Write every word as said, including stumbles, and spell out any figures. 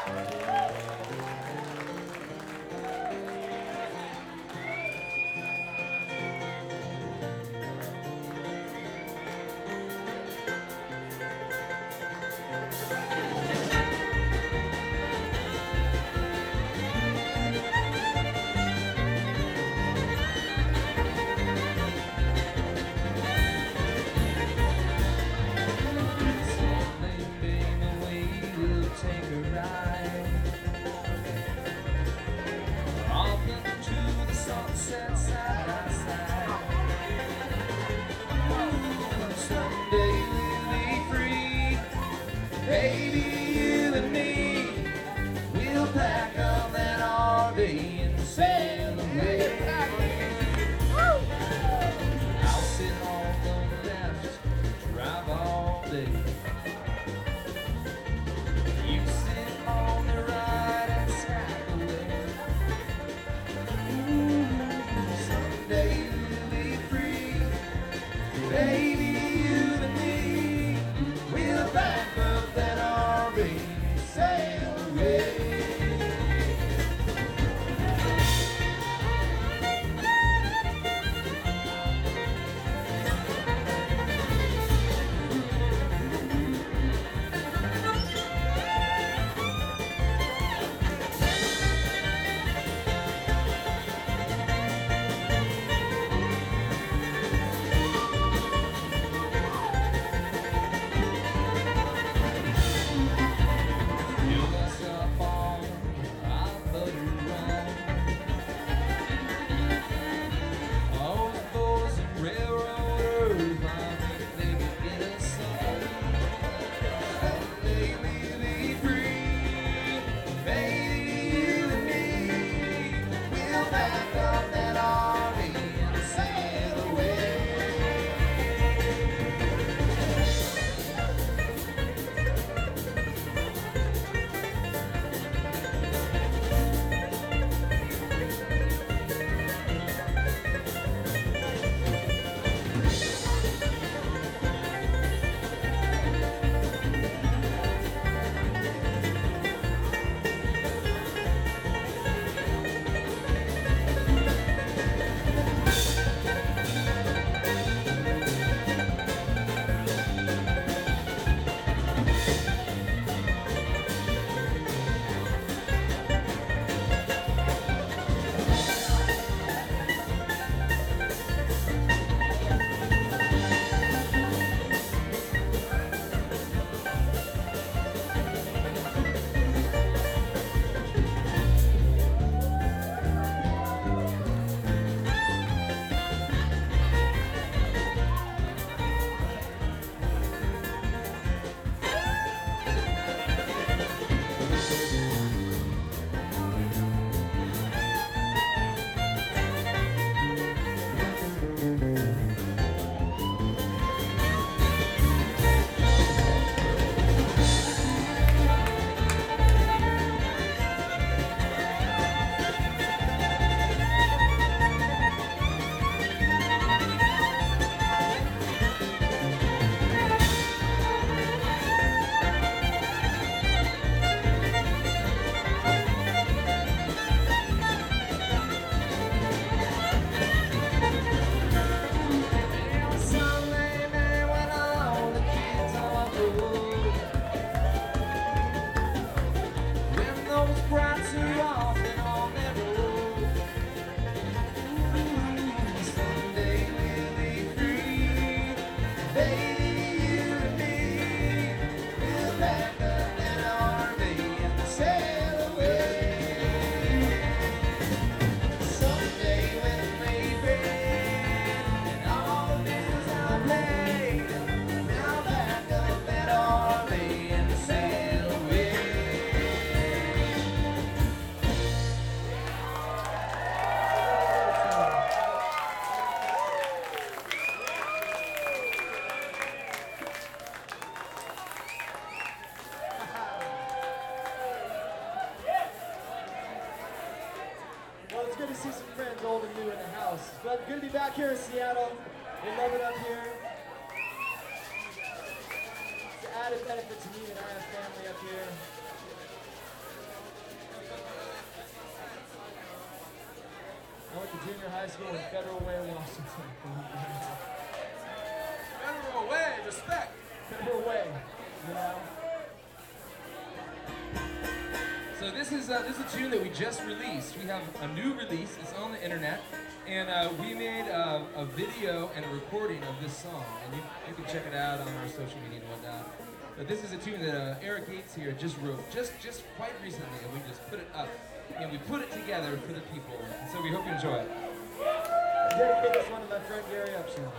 But good to be back here in Seattle. We love it up here. It's an added benefit to me that I have family up here. Junior High School in Federal Way, Washington. Federal Way, respect. Federal Way, you know. So this is uh, this is a tune that we just released. We have a new release. It's on the internet, and uh, we made uh, a video and a recording of this song, and you, you can check it out on our social media and whatnot. But this is a tune that uh, Eric Gates here just wrote, just just quite recently, and we just put it up, and we put it together for the people. And so we hope you enjoy it. I dedicate this one to my friend Gary Upshaw.